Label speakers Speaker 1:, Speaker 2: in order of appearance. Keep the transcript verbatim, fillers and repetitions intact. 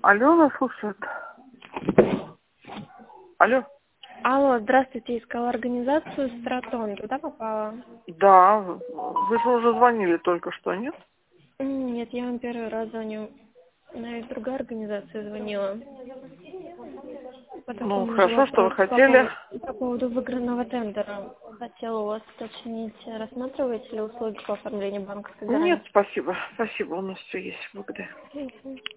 Speaker 1: Алло, нас слушает. Алло.
Speaker 2: Алло, здравствуйте, искала организацию «Стратон». Туда попала?
Speaker 1: Да, вы же уже звонили только что, нет?
Speaker 2: М, Нет, я вам первый раз звоню. Наверное, другая организация звонила. По
Speaker 1: Ну,
Speaker 2: такому же
Speaker 1: хорошо, что вы
Speaker 2: вопросу, по
Speaker 1: хотели.
Speaker 2: поводу, по поводу выигранного тендера. Хотела у вас уточнить, рассматриваете ли услуги по оформлению банковской
Speaker 1: Нет,
Speaker 2: гарантии?
Speaker 1: спасибо. Спасибо, у нас все есть. Благодарю.
Speaker 2: Мгм.